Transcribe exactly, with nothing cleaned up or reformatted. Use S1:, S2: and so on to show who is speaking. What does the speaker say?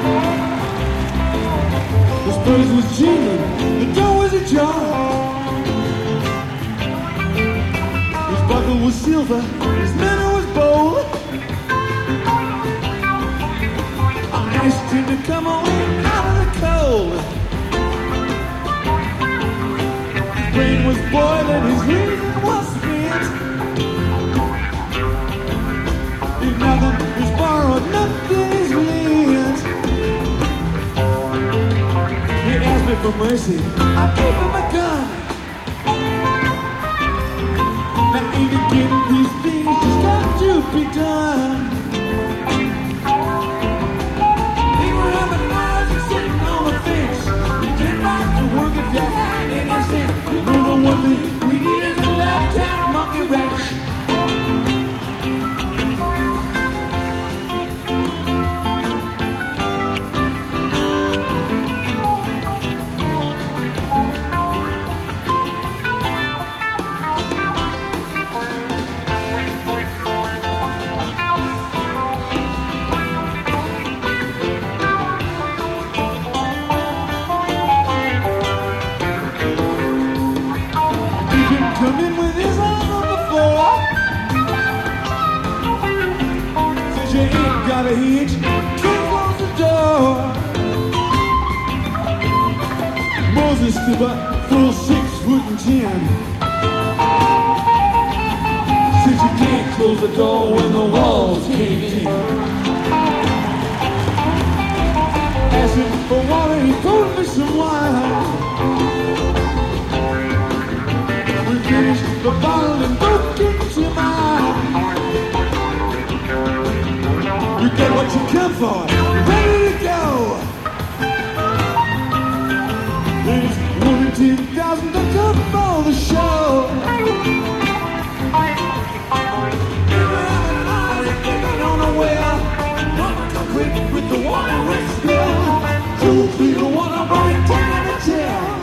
S1: His place was jingling, the door was ajar. His buckle was silver, his manner was bold. I asked him to come away out of the cold. His brain was boiling, his reason was spent. If nothing is borrowed, nothing is lent. He asked me for mercy, I gave him a gun. Now even getting these things just got to be done. They were having noise and sitting on the fence. We came back to work at the hand and I said, you know the one thing we need is a left-hand monkey wrench. Come in with his eyes on the floor. Says you ain't got a hitch, close the door. Moses stood up, full six foot and ten. Says you can't close the door when the walls cave in. Asked him for water, he poured me some wine. Finished the bottle and broke into mine. You get what you come for, ready to go. There's one in ten thousand that come for the show. Never having eyes and kicking on the well. Not to quit with the water with spill. You'll be the one I'm right down to tell.